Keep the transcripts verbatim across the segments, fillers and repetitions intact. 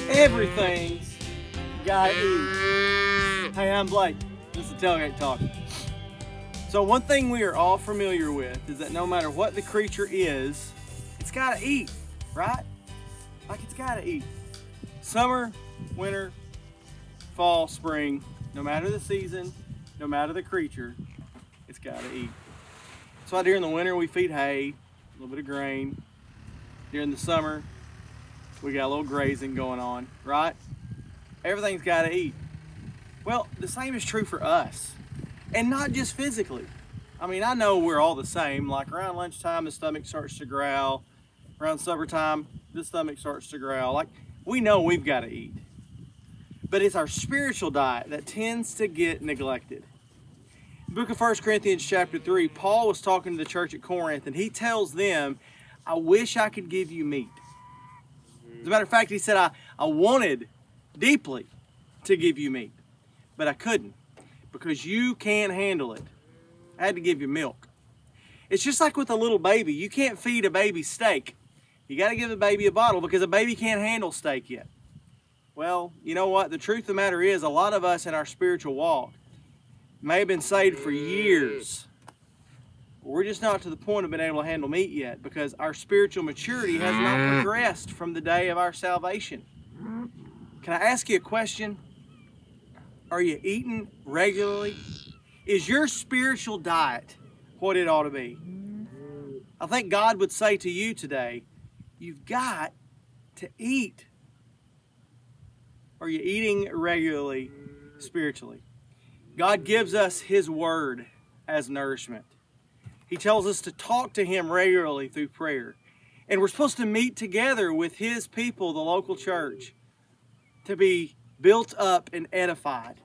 Everything's gotta eat. Hey, I'm Blake. This is Tailgate Talk. So one thing we are all familiar with is that no matter what the creature is, it's gotta eat, right? Like it's gotta eat. Summer, winter, fall, spring, no matter the season, no matter the creature, it's gotta eat. That's why during the winter we feed hay, a little bit of grain. During the summer, we got a little grazing going on, right? Everything's gotta eat. Well, the same is true for us. And not just physically. I mean, I know we're all the same. Like around lunchtime, the stomach starts to growl. Around supper time, the stomach starts to growl. Like, we know we've gotta eat. But it's our spiritual diet that tends to get neglected. In the book of First Corinthians chapter three, Paul was talking to the church at Corinth, and he tells them, I wish I could give you meat. As a matter of fact, he said, I, I wanted deeply to give you meat, but I couldn't because you can't handle it. I had to give you milk. It's just like with a little baby. You can't feed a baby steak. You got to give the baby a bottle because a baby can't handle steak yet. Well, you know what? The truth of the matter is a lot of us in our spiritual walk may have been saved for years. We're just not to the point of being able to handle meat yet because our spiritual maturity has not progressed from the day of our salvation. Can I ask you a question? Are you eating regularly? Is your spiritual diet what it ought to be? I think God would say to you today, you've got to eat. Are you eating regularly spiritually? God gives us His Word as nourishment. He tells us to talk to Him regularly through prayer. And we're supposed to meet together with His people, the local church, to be built up and edified.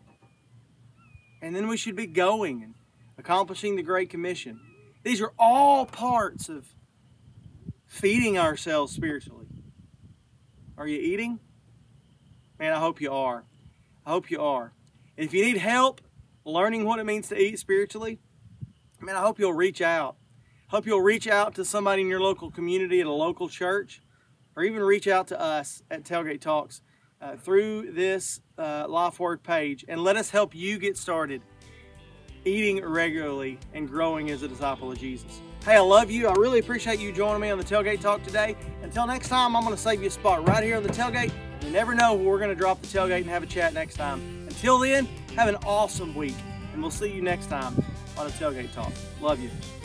And then we should be going and accomplishing the Great Commission. These are all parts of feeding ourselves spiritually. Are you eating? Man, I hope you are. I hope you are. And if you need help learning what it means to eat spiritually, man, I hope you'll reach out. Hope you'll reach out to somebody in your local community at a local church, or even reach out to us at Tailgate Talks uh, through this uh, Life Word page, and let us help you get started eating regularly and growing as a disciple of Jesus. Hey, I love you. I really appreciate you joining me on the Tailgate Talk today. Until next time, I'm going to save you a spot right here on the tailgate. You never know where we're going to drop the tailgate and have a chat next time. Until then, have an awesome week, and we'll see you next time on a Tailgate Talk. Love you.